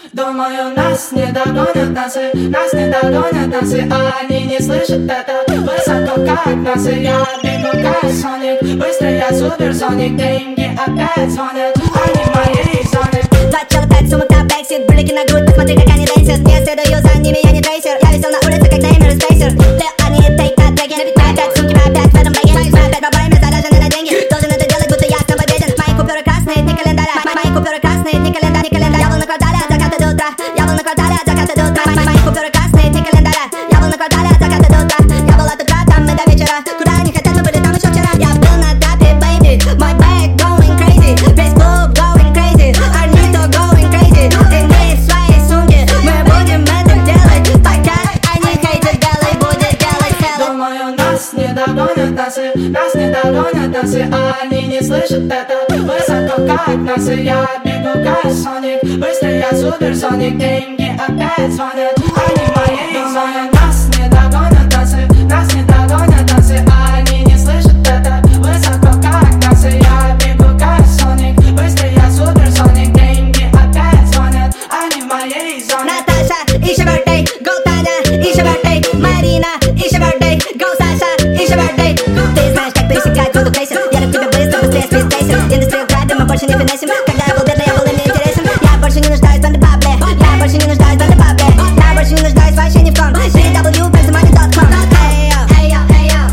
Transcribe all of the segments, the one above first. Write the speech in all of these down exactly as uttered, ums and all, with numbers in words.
Думаю, нас не догонят носы, нас не догонят носы, а они не слышат это. Высоко как носы, я бегу как Соник, быстро я суперсоник, деньги опять звонят, они в моей зоне. Два чела, пять сумок на бэксит, брюлики на грудь, посмотри как они рейсят. Я следую за ними, я не трейсер, я висел на улице как Неймер и Спейсер. Лео, они тейк на треке, мои пять сумки, мои опять в этом бэге, мои опять пробоями заряжены на деньги. Должен это делать, будто я с тобой беден. Мои купюры красные, дни календаря, мои купюры красные, дни календаря, не календарь. Я был на квартале от заката до утра, я был на квартале от заката до утра. Мои купюры красные, дни календаря, я был на квартале от заката до утра. Я была тут утра, там и до вечера, куда они хотят, мы были там еще вчера. Я был на трапе, baby, мой бэк going crazy, весь клуб going crazy, Арнито going crazy. Ты не в своей сумке, мы будем это делать, пока они хейтят, белый будет делать хелл. Думаю, нас не догонят носы, нас не догонят носы, а они не слышат это. Высоко как носы, я бегу как Соник, быстро я суперсоник, деньги опять звонят, они в моей зоне. Нас не догонят носы, нас не догонят носы, а они не слышат это. Высоко как носы, я бегу как Соник, быстро я суперсоник, деньги опять звонят, они в моей зоне. Наташа, it's your birthday, go Таня, it's your birthday, Марина, it's your birthday, go Саша, it's your birthday. Ты знаешь, как пересекать воздух трейсер, я к тебе быстро, быстрее спид трейсер. Индустрию грабим, мы больше не финесим, когда я был бедный, я был им интересен. Я больше не нуждаюсь в бэндэ-бабле, я больше не нуждаюсь в бэндэ-бабле, я больше не нуждаюсь вообще ни в ком. си дабл ю пенс мани точка ком. Эй йо, эй йо, эй йо,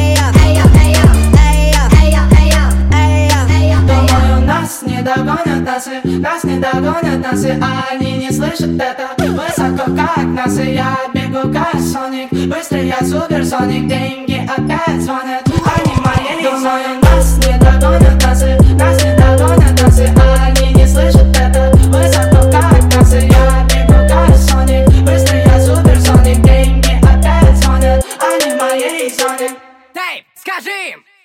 эй йо, эй йо, эй йо, эй йо, эй йо, эй йо, эй йо. Думаю, нас не догонят носы, нас не догонят носы, а они не слышат это. Высоко как носы, я бегу как Соник, быстро я суперсоник, деньги опять звонят, они в моей зоне. Думаю, нас не догонят носы, нас не догонят носы, а они не слышат это. Высоко как носы, я бегу как Соник, быстро я суперсоник, деньги опять звонят, они в моей зоне. Дэйв, скажи им!